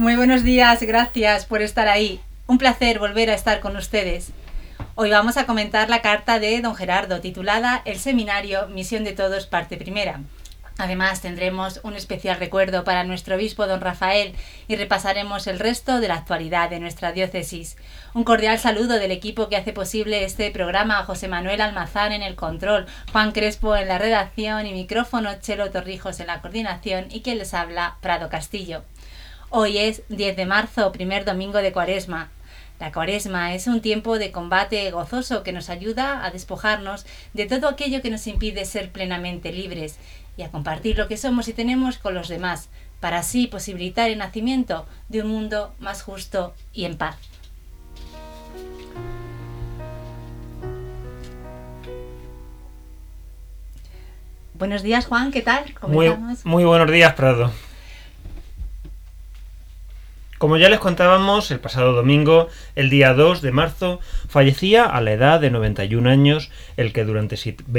Muy buenos días, gracias por estar ahí. Un placer volver a estar con ustedes. Hoy vamos a comentar la carta de don Gerardo, titulada El Seminario, Misión de Todos, parte primera. Además, tendremos un especial recuerdo para nuestro obispo don Rafael y repasaremos el resto de la actualidad de nuestra diócesis. Un cordial saludo del equipo que hace posible este programa: José Manuel Almazán en el control, Juan Crespo en la redacción y micrófono, Chelo Torrijos en la coordinación y quien les habla, Prado Castillo. Hoy es 10 de marzo, primer domingo de Cuaresma. La Cuaresma es un tiempo de combate gozoso que nos ayuda a despojarnos de todo aquello que nos impide ser plenamente libres y a compartir lo que somos y tenemos con los demás, para así posibilitar el nacimiento de un mundo más justo y en paz. Buenos días, Juan, ¿qué tal? Muy buenos días, Prado. Como ya les contábamos, el pasado domingo, el día 2 de marzo, fallecía a la edad de 91 años el que durante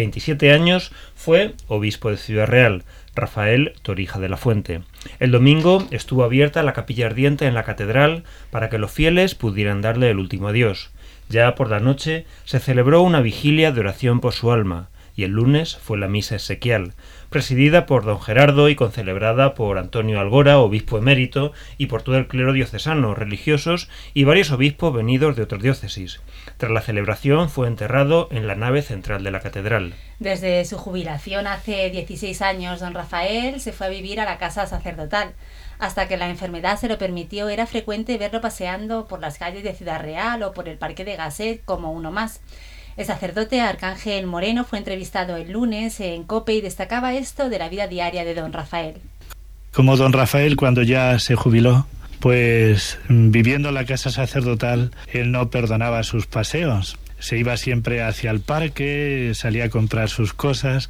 27 años fue obispo de Ciudad Real, Rafael Torija de la Fuente. El domingo estuvo abierta la capilla ardiente en la catedral para que los fieles pudieran darle el último adiós. Ya por la noche se celebró una vigilia de oración por su alma, y el lunes fue la misa exequial, presidida por don Gerardo y concelebrada por Antonio Algora, obispo emérito, y por todo el clero diocesano, religiosos y varios obispos venidos de otras diócesis. Tras la celebración fue enterrado en la nave central de la catedral. Desde su jubilación hace 16 años, don Rafael se fue a vivir a la casa sacerdotal. Hasta que la enfermedad se lo permitió, era frecuente verlo paseando por las calles de Ciudad Real o por el Parque de Gasset como uno más. El sacerdote Arcángel Moreno fue entrevistado el lunes en COPE y destacaba esto de la vida diaria de don Rafael. Como don Rafael, cuando ya se jubiló, pues viviendo en la casa sacerdotal, él no perdonaba sus paseos. Se iba siempre hacia el parque, salía a comprar sus cosas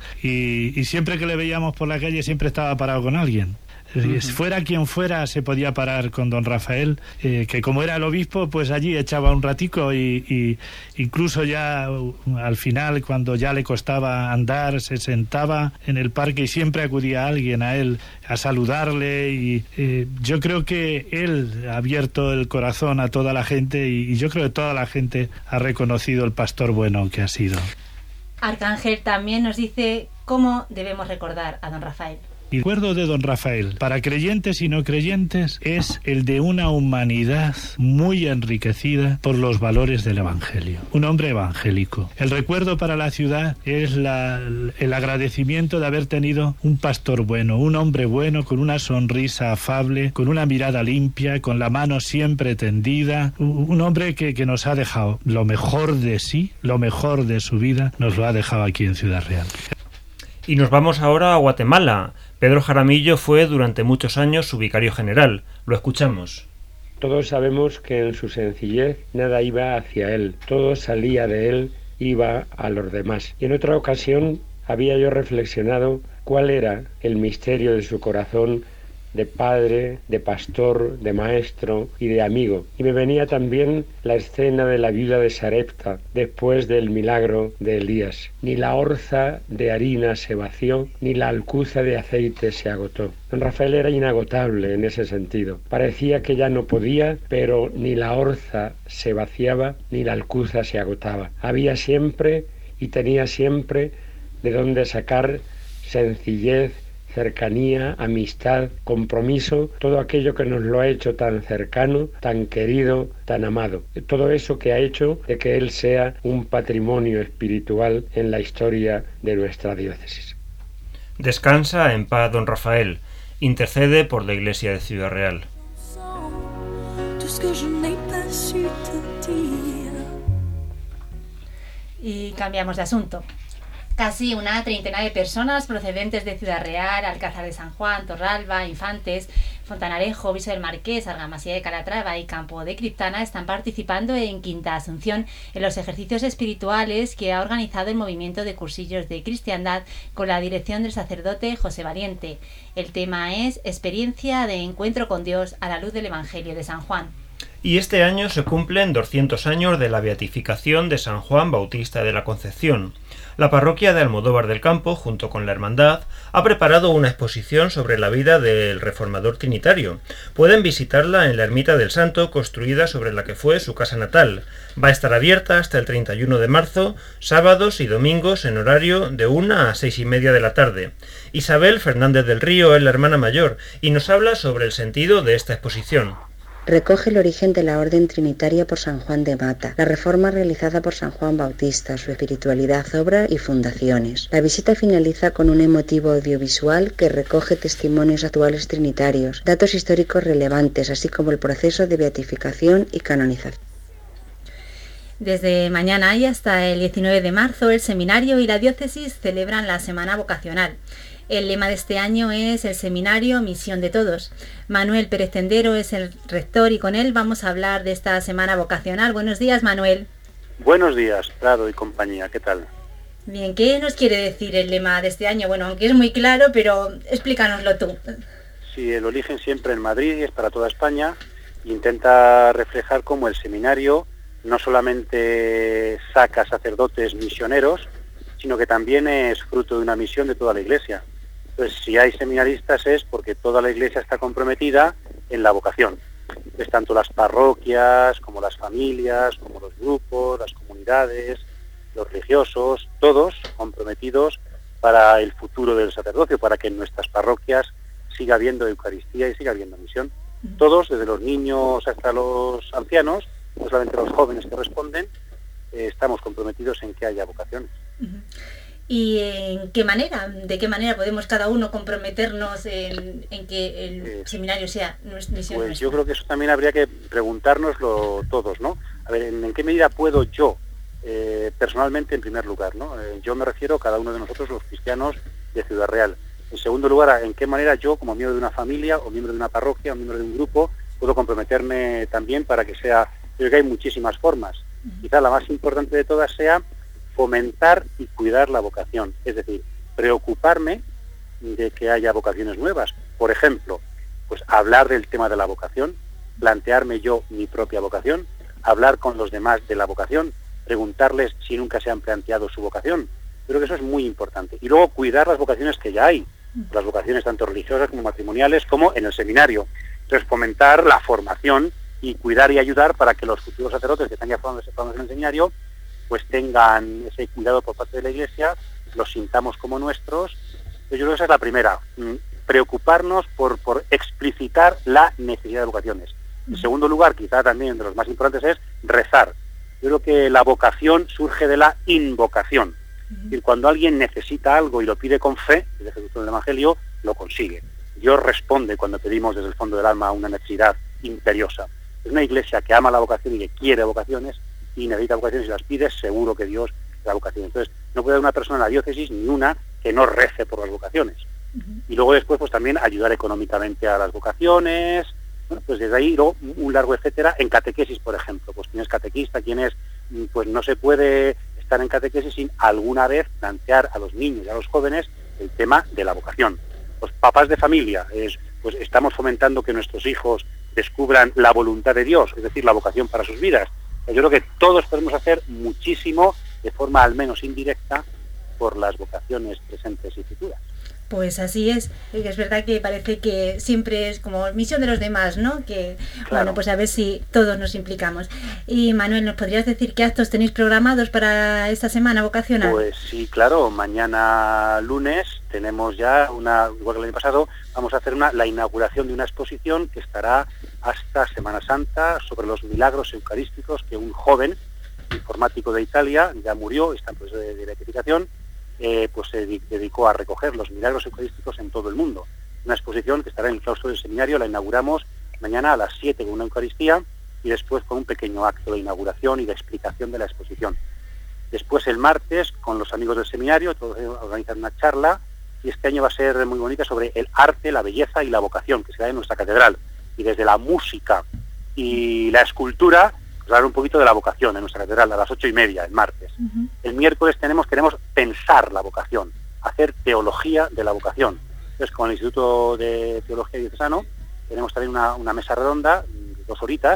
y siempre que le veíamos por la calle siempre estaba parado con alguien. Fuera quien fuera se podía parar con don Rafael, que como era el obispo, pues allí echaba un ratico y incluso ya al final, cuando ya le costaba andar, se sentaba en el parque y siempre acudía alguien a él a saludarle y yo creo que él ha abierto el corazón a toda la gente y yo creo que toda la gente ha reconocido el pastor bueno que ha sido. Arcángel también nos dice cómo debemos recordar a don Rafael. El recuerdo de don Rafael, para creyentes y no creyentes, es el de una humanidad muy enriquecida por los valores del Evangelio. Un hombre evangélico. El recuerdo para la ciudad es el agradecimiento de haber tenido un pastor bueno, un hombre bueno, con una sonrisa afable, con una mirada limpia, con la mano siempre tendida. Un hombre que nos ha dejado lo mejor de sí, lo mejor de su vida, nos lo ha dejado aquí en Ciudad Real. Y nos vamos ahora a Guatemala. Pedro Jaramillo fue durante muchos años su vicario general. Lo escuchamos. Todos sabemos que en su sencillez nada iba hacia él, todo salía de él, iba a los demás. Y en otra ocasión había yo reflexionado cuál era el misterio de su corazón de padre, de pastor, de maestro y de amigo. Y me venía también la escena de la viuda de Sarepta, después del milagro de Elías. Ni la orza de harina se vació, ni la alcuza de aceite se agotó. Don Rafael era inagotable en ese sentido. Parecía que ya no podía, pero ni la orza se vaciaba, ni la alcuza se agotaba. Había siempre y tenía siempre de dónde sacar sencillez, cercanía, amistad, compromiso, todo aquello que nos lo ha hecho tan cercano, tan querido, tan amado. Todo eso que ha hecho de que él sea un patrimonio espiritual en la historia de nuestra diócesis. Descansa en paz don Rafael. Intercede por la Iglesia de Ciudad Real. Y cambiamos de asunto. Casi una treintena de personas procedentes de Ciudad Real, Alcázar de San Juan, Torralba, Infantes, Fontanarejo, Viso del Marqués, Argamasía de Calatrava y Campo de Criptana están participando en Quinta Asunción en los ejercicios espirituales que ha organizado el movimiento de cursillos de cristiandad con la dirección del sacerdote José Valiente. El tema es Experiencia de encuentro con Dios a la luz del Evangelio de San Juan. Y este año se cumplen 200 años de la beatificación de San Juan Bautista de la Concepción. La parroquia de Almodóvar del Campo, junto con la Hermandad, ha preparado una exposición sobre la vida del reformador trinitario. Pueden visitarla en la Ermita del Santo, construida sobre la que fue su casa natal. Va a estar abierta hasta el 31 de marzo, sábados y domingos en horario de 1 a 6:30 de la tarde. Isabel Fernández del Río es la hermana mayor y nos habla sobre el sentido de esta exposición. Recoge el origen de la Orden Trinitaria por San Juan de Mata, la reforma realizada por San Juan Bautista, su espiritualidad, obra y fundaciones. La visita finaliza con un emotivo audiovisual que recoge testimonios actuales trinitarios, datos históricos relevantes, así como el proceso de beatificación y canonización. Desde mañana y hasta el 19 de marzo, el seminario y la diócesis celebran la Semana Vocacional. El lema de este año es el seminario Misión de Todos. Manuel Pérez Tendero es el rector y con él vamos a hablar de esta semana vocacional. Buenos días, Manuel. Buenos días, Prado y compañía. ¿Qué tal? Bien, ¿qué nos quiere decir el lema de este año? Bueno, aunque es muy claro, pero explícanoslo tú. Sí, lo eligen siempre en Madrid y es para toda España. Intenta reflejar cómo el seminario no solamente saca sacerdotes misioneros, sino que también es fruto de una misión de toda la Iglesia. Entonces, si hay seminaristas es porque toda la Iglesia está comprometida en la vocación. Pues tanto las parroquias, como las familias, como los grupos, las comunidades, los religiosos, todos comprometidos para el futuro del sacerdocio, para que en nuestras parroquias siga habiendo Eucaristía y siga habiendo misión. Todos, desde los niños hasta los ancianos, no solamente los jóvenes que responden, estamos comprometidos en que haya vocaciones. ¿Y de qué manera podemos cada uno comprometernos en que el seminario sea nuestra misión? Pues yo creo que eso también habría que preguntárnoslo todos, ¿no? A ver, ¿en qué medida puedo yo, personalmente, en primer lugar, ¿no? Yo me refiero a cada uno de nosotros, los cristianos de Ciudad Real. En segundo lugar, ¿en qué manera yo, como miembro de una familia, o miembro de una parroquia, o miembro de un grupo, puedo comprometerme también para que sea... Creo que hay muchísimas formas. Quizá la más importante de todas sea fomentar y cuidar la vocación, es decir, preocuparme de que haya vocaciones nuevas. Por ejemplo, pues hablar del tema de la vocación, plantearme yo mi propia vocación, hablar con los demás de la vocación, preguntarles si nunca se han planteado su vocación. Creo que eso es muy importante. Y luego cuidar las vocaciones que ya hay, las vocaciones tanto religiosas como matrimoniales, como en el seminario. Entonces, fomentar la formación y cuidar y ayudar para que los futuros sacerdotes que están ya formados en el seminario pues tengan ese cuidado por parte de la Iglesia, los sintamos como nuestros. Yo creo que esa es la primera, preocuparnos por explicitar la necesidad de vocaciones. En segundo lugar, quizá también de los más importantes, es rezar. Yo creo que la vocación surge de la invocación. Y cuando alguien necesita algo y lo pide con fe, desde Jesús en el Evangelio, lo consigue. Dios responde cuando pedimos desde el fondo del alma una necesidad imperiosa. Es una Iglesia que ama la vocación y que quiere vocaciones, y necesita vocaciones y las pide, seguro que Dios da vocaciones. Entonces, no puede haber una persona en la diócesis, ni una, que no rece por las vocaciones. Y luego después, pues también ayudar económicamente a las vocaciones, bueno, pues desde ahí, luego, un largo etcétera, en catequesis, por ejemplo, pues quién es catequista, quién es, pues no se puede estar en catequesis sin alguna vez plantear a los niños y a los jóvenes el tema de la vocación. Los papás de familia, pues estamos fomentando que nuestros hijos descubran la voluntad de Dios, es decir, la vocación para sus vidas. Yo creo que todos podemos hacer muchísimo, de forma al menos indirecta, por las vocaciones presentes y futuras. Pues así es verdad que parece que siempre es como misión de los demás, ¿no? Que claro. Bueno, pues a ver si todos nos implicamos. Y Manuel, ¿nos podrías decir qué actos tenéis programados para esta semana vocacional? Pues sí, claro, mañana lunes tenemos ya igual que el año pasado, vamos a hacer la inauguración de una exposición que estará hasta Semana Santa sobre los milagros eucarísticos que un joven informático de Italia, ya murió, está en proceso de beatificación, pues se dedicó a recoger los milagros eucarísticos en todo el mundo. Una exposición que estará en el claustro del seminario, la inauguramos mañana a las 7 con una Eucaristía y después con un pequeño acto de inauguración y de explicación de la exposición. Después el martes, con los amigos del seminario, todos organizan una charla y este año va a ser muy bonita sobre el arte, la belleza y la vocación que se da en nuestra catedral. Y desde la música y la escultura, pues hablar un poquito de la vocación en nuestra catedral a las 8:30 el martes. El miércoles queremos pensar la vocación, hacer teología de la vocación. Entonces, con el Instituto de Teología Diocesano tenemos también una mesa redonda de 2 horitas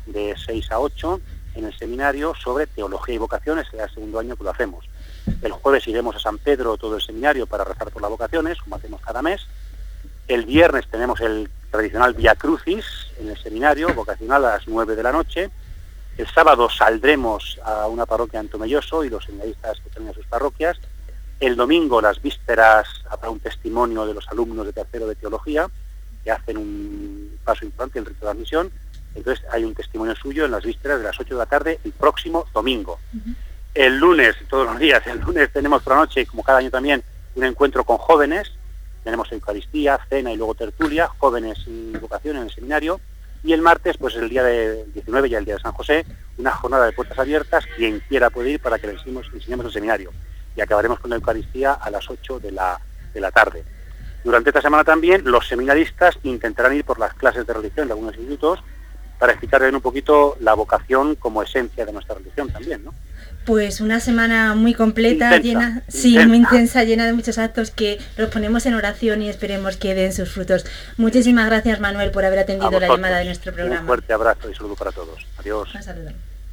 de 6 a 8 en el seminario sobre teología y vocaciones, será el segundo año que lo hacemos. El jueves iremos a San Pedro todo el seminario para rezar por las vocaciones, como hacemos cada mes. El viernes tenemos el tradicional Via Crucis en el seminario vocacional a las 9 de la noche. El sábado saldremos a una parroquia en Tomelloso y los seminaristas que tienen sus parroquias. El domingo, las vísperas, habrá un testimonio de los alumnos de tercero de teología que hacen un paso importante, el rito de admisión. Entonces hay un testimonio suyo en las vísperas de las 8 de la tarde el próximo domingo. El lunes, todos los días, el lunes tenemos por la noche, como cada año también, un encuentro con jóvenes. Tenemos Eucaristía, cena y luego tertulia, jóvenes y vocación en el seminario. Y el martes, pues el día del 19, ya el día de San José, una jornada de puertas abiertas, quien quiera puede ir para que le enseñemos el seminario. Y acabaremos con la Eucaristía a las 8 de la tarde. Durante esta semana también los seminaristas intentarán ir por las clases de religión de algunos institutos para explicar bien un poquito la vocación como esencia de nuestra religión también, ¿no? Pues una semana muy completa, muy intensa, llena de muchos actos que los ponemos en oración y esperemos que den sus frutos. Muchísimas gracias, Manuel, por haber atendido la llamada de nuestro programa. Un fuerte abrazo y saludo para todos. Adiós. Un saludo.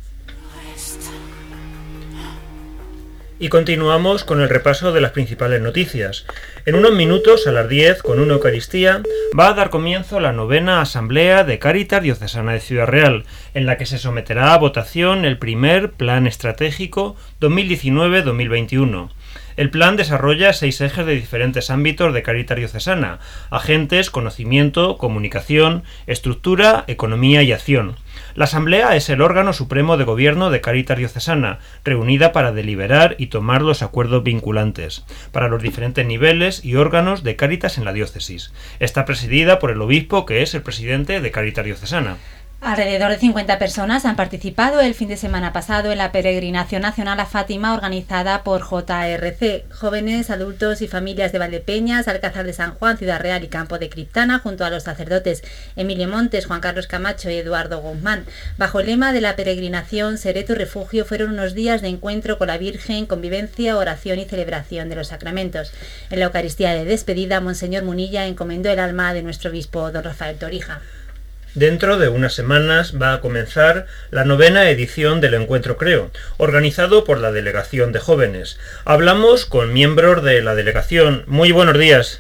Y continuamos con el repaso de las principales noticias. En unos minutos, a las 10, con una Eucaristía, va a dar comienzo la 9ª Asamblea de Cáritas Diocesana de Ciudad Real, en la que se someterá a votación el primer Plan Estratégico 2019-2021. El plan desarrolla 6 ejes de diferentes ámbitos de Cáritas Diocesana: agentes, conocimiento, comunicación, estructura, economía y acción. La Asamblea es el órgano supremo de gobierno de Cáritas Diocesana, reunida para deliberar y tomar los acuerdos vinculantes para los diferentes niveles y órganos de Cáritas en la diócesis. Está presidida por el obispo, que es el presidente de Cáritas Diocesana. Alrededor de 50 personas han participado el fin de semana pasado en la peregrinación nacional a Fátima organizada por JRC. Jóvenes, adultos y familias de Valdepeñas, Alcázar de San Juan, Ciudad Real y Campo de Criptana, junto a los sacerdotes Emilio Montes, Juan Carlos Camacho y Eduardo Guzmán. Bajo el lema de la peregrinación Seré tu refugio, fueron unos días de encuentro con la Virgen, convivencia, oración y celebración de los sacramentos. En la Eucaristía de despedida, Monseñor Munilla encomendó el alma de nuestro obispo, don Rafael Torija. Dentro de unas semanas va a comenzar la 9ª edición del Encuentro Creo, organizado por la Delegación de Jóvenes. Hablamos con miembros de la delegación. Muy buenos días.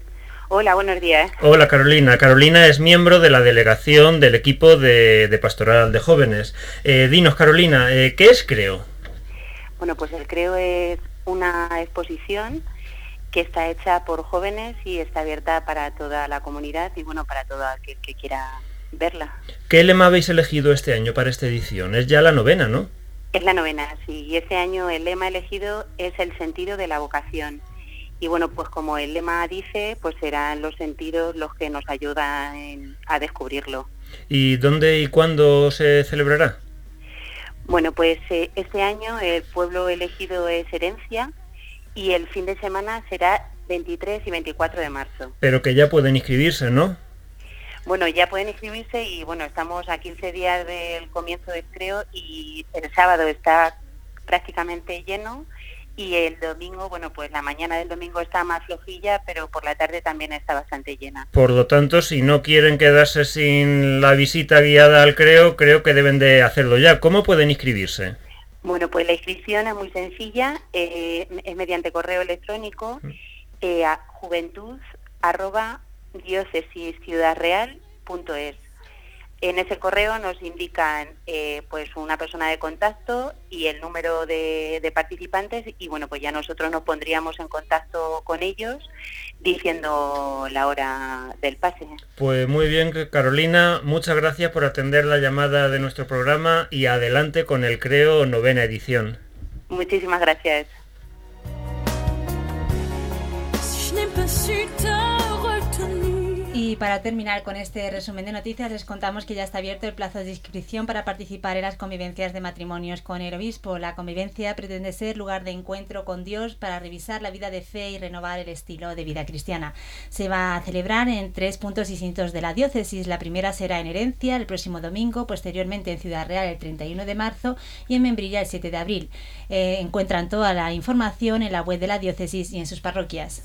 Hola, buenos días. Hola, Carolina. Carolina es miembro de la delegación del equipo de Pastoral de Jóvenes. Dinos, Carolina, ¿qué es Creo? Bueno, pues el Creo es una exposición que está hecha por jóvenes y está abierta para toda la comunidad y bueno, para todo aquel que quiera verla. ¿Qué lema habéis elegido este año para esta edición? Es ya la 9ª, ¿no? Es la 9ª, sí, y este año el lema elegido es el sentido de la vocación. Y bueno, pues como el lema dice, pues serán los sentidos los que nos ayudan a descubrirlo. ¿Y dónde y cuándo se celebrará? Bueno, pues este año el pueblo elegido es Herencia y el fin de semana será 23 y 24 de marzo. Pero que ya pueden inscribirse, ¿no? Bueno, ya pueden inscribirse y bueno, estamos a 15 días del comienzo del Creo y el sábado está prácticamente lleno y el domingo, bueno, pues la mañana del domingo está más flojilla, pero por la tarde también está bastante llena. Por lo tanto, si no quieren quedarse sin la visita guiada al Creo, creo que deben de hacerlo ya. ¿Cómo pueden inscribirse? Bueno, pues la inscripción es muy sencilla, es mediante correo electrónico a juventud@diocesisciudadreal.es. En ese correo nos indican pues una persona de contacto y el número de participantes y bueno, pues ya nosotros nos pondríamos en contacto con ellos diciendo la hora del pase. Pues muy bien, Carolina, muchas gracias por atender la llamada de nuestro programa y adelante con el Creo 9ª edición. Muchísimas gracias. Y para terminar con este resumen de noticias, les contamos que ya está abierto el plazo de inscripción para participar en las convivencias de matrimonios con el obispo. La convivencia pretende ser lugar de encuentro con Dios para revisar la vida de fe y renovar el estilo de vida cristiana. Se va a celebrar en 3 puntos distintos de la diócesis. La primera será en Herencia el próximo domingo, posteriormente en Ciudad Real el 31 de marzo y en Membrilla el 7 de abril. Encuentran toda la información en la web de la diócesis y en sus parroquias.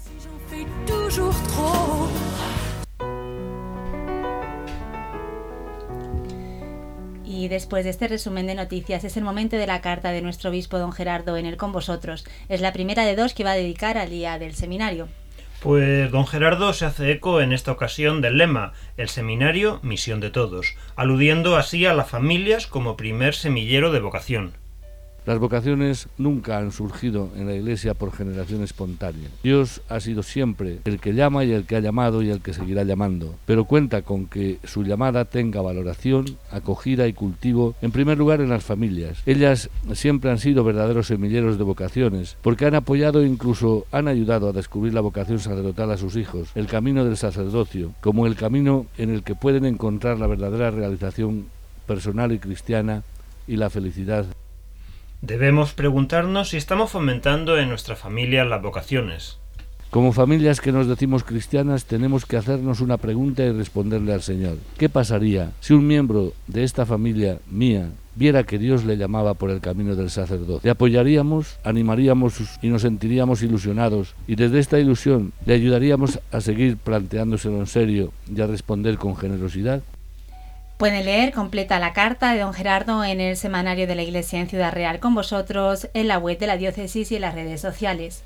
Y después de este resumen de noticias es el momento de la carta de nuestro obispo don Gerardo en el Con Vosotros. Es la primera de 2 que va a dedicar al día del seminario. Pues don Gerardo se hace eco en esta ocasión del lema "El seminario, misión de todos", aludiendo así a las familias como primer semillero de vocación. Las vocaciones nunca han surgido en la Iglesia por generación espontánea. Dios ha sido siempre el que llama y el que ha llamado y el que seguirá llamando, pero cuenta con que su llamada tenga valoración, acogida y cultivo, en primer lugar en las familias. Ellas siempre han sido verdaderos semilleros de vocaciones, porque han apoyado e incluso han ayudado a descubrir la vocación sacerdotal a sus hijos, el camino del sacerdocio, como el camino en el que pueden encontrar la verdadera realización personal y cristiana y la felicidad. Debemos preguntarnos si estamos fomentando en nuestra familia las vocaciones. Como familias que nos decimos cristianas, tenemos que hacernos una pregunta y responderle al Señor. ¿Qué pasaría si un miembro de esta familia mía viera que Dios le llamaba por el camino del sacerdocio? ¿Le apoyaríamos, animaríamos y nos sentiríamos ilusionados? Y desde esta ilusión, ¿le ayudaríamos a seguir planteándoselo en serio y a responder con generosidad? Pueden leer completa la carta de don Gerardo en el Semanario de la Iglesia en Ciudad Real Con Vosotros, en la web de la diócesis y en las redes sociales.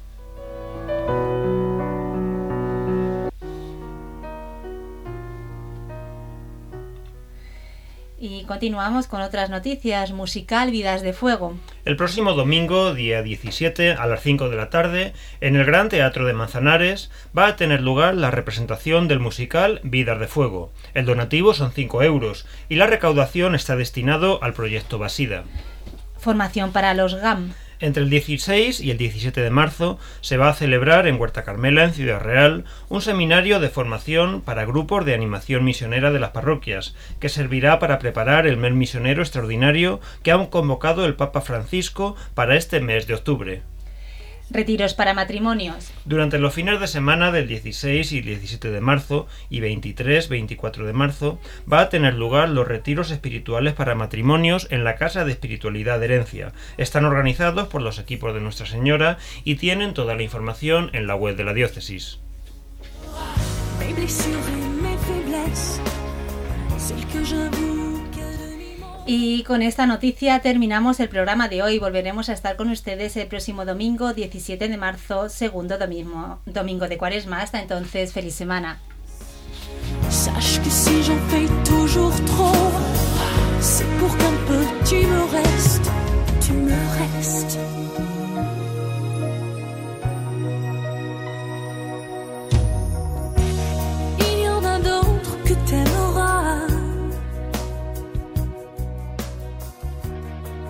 Y continuamos con otras noticias. Musical Vidas de Fuego. El próximo domingo, día 17, a las 5 de la tarde, en el Gran Teatro de Manzanares, va a tener lugar la representación del musical Vidas de Fuego. El donativo son 5 euros y la recaudación está destinado al proyecto Basida. Formación para los GAM. Entre el 16 y el 17 de marzo se va a celebrar en Huerta Carmela, en Ciudad Real, un seminario de formación para grupos de animación misionera de las parroquias, que servirá para preparar el mes misionero extraordinario que ha convocado el Papa Francisco para este mes de octubre. Retiros para matrimonios. Durante los fines de semana del 16 y 17 de marzo y 23-24 de marzo va a tener lugar los retiros espirituales para matrimonios en la Casa de Espiritualidad de Herencia. Están organizados por los equipos de Nuestra Señora y tienen toda la información en la web de la diócesis. Y con esta noticia terminamos el programa de hoy. Volveremos a estar con ustedes el próximo domingo 17 de marzo, segundo domingo de Cuaresma. Hasta entonces, feliz semana. Sache que si j'en fais toujours trop, c'est pour qu'un peu tu me restes.